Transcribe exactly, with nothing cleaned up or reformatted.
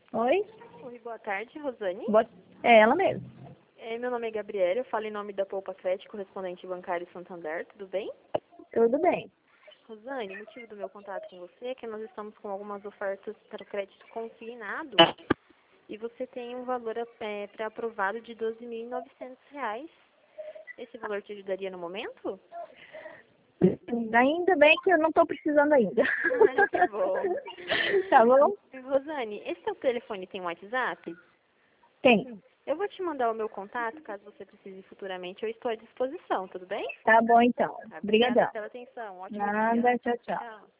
Oi? Oi, boa tarde, Rosane. Boa... É ela mesmo. É, meu nome é Gabriela, eu falo em nome da Poupa Crédito, correspondente bancário Santander, tudo bem? Tudo bem. Rosane, o motivo do meu contato com você é que nós estamos com algumas ofertas para o crédito consignado e você tem um valor é, pré-aprovado de doze mil e novecentos reais. Esse valor te ajudaria no momento? Ainda bem que eu não estou precisando ainda. Ai, que bom. Tá bom? Rosane, esse seu telefone tem um WhatsApp? Tem. Eu vou te mandar o meu contato, caso você precise futuramente, eu estou à disposição, tudo bem? Tá bom então. Obrigada Obrigadão. pela atenção, ótimo dia. Nada, tchau, tchau. Tchau.